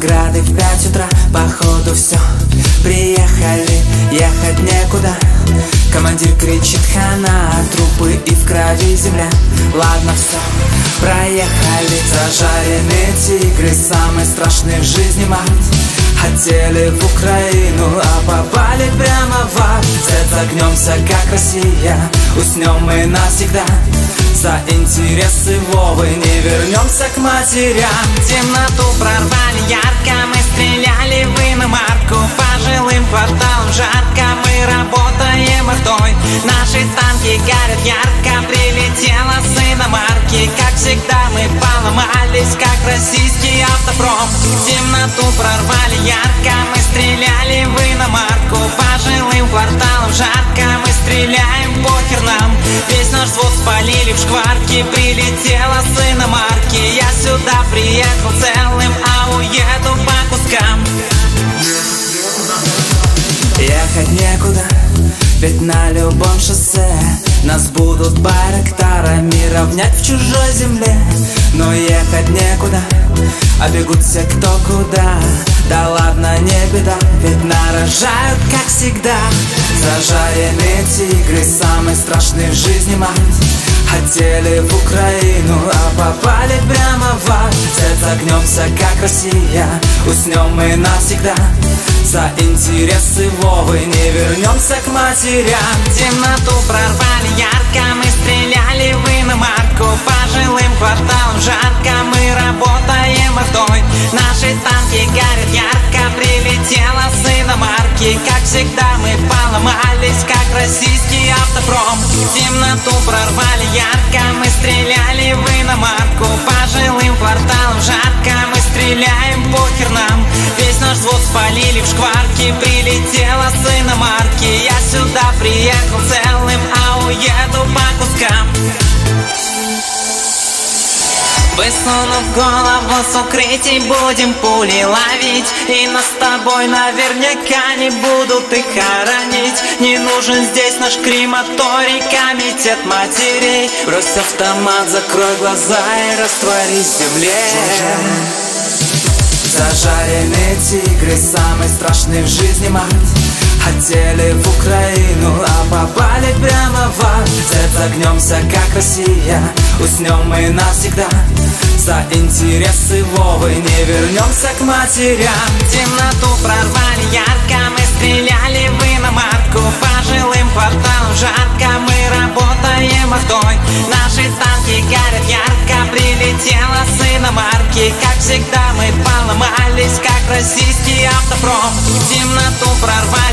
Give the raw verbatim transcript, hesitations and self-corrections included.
награды в пять утра. Походу все, приехали, ехать некуда. Командир кричит хана, трупы и в крови земля. Ладно, все, проехали. Зажаренные тигры, самый страшный в жизни мат. Хотели в Украину, а попали прямо в ад. Загнемся, как Россия, уснем мы навсегда. За интересы Вовы не вернемся к матерям. Темноту прорвали ярко, мы стреляли в иномарку. По жилым кварталам жарко, мы работаем ртой. Наши танки горят ярко, прилетела с иномарки. Как всегда мы поломались, как российский автопром. Темноту прорвали ярко, мы стреляли в иномарку. По жилым кварталам жарко, мы стреляем, похер нам. Весь наш взвод спалили в шкварке, прилетела с иномарки. Я сюда приехал целым, а уеду по кускам. Ехать некуда, ведь на любом шоссе нас будут байрактарами равнять в чужой земле. Но ехать некуда, а бегут все кто куда. Да ладно, не беда, ведь нарожают, как всегда. Зажаренные тигры, самый страшный в жизни мат. Хотели в Украину, а попали прямо в ад. Загнемся, как Россия, уснем мы навсегда. За интересы Вовы не вернемся к матерям. Темноту прорвали ярко, мы стреляли в иномарку. По жилым кварталам жарко, мы работаем ртой. Наши танки горят ярко, прилетела с иномарки. Как всегда мы поломались, как российский автопром. Темноту прорвали ярко, мы стреляли в иномарку. По жилым кварталам жарко, мы стреляем, похер нам. Весь наш взвод спалили в шкварке, прилетела с иномарки. Я сюда приехал целым, а уеду по кускам. Высунув голову с укрытий, будем пули ловить. И нас с тобой наверняка не будут их хоронить. Не нужен здесь наш крематорий, комитет матерей. Брось автомат, закрой глаза и растворись в земле. Зажаренные тигры, самый страшный в жизни мат. Хотели в Украину, а попали прямо в ад. Загнемся, как Россия, уснем мы навсегда. За интересы Вовы не вернемся к матерям. Темноту прорвали ярко, мы стреляли в иномарку. По жилым кварталам жарко, мы работаем ртой. Наши танки горят ярко, прилетела с иномарки. Как всегда мы поломались, как российский автопром. Темноту прорвали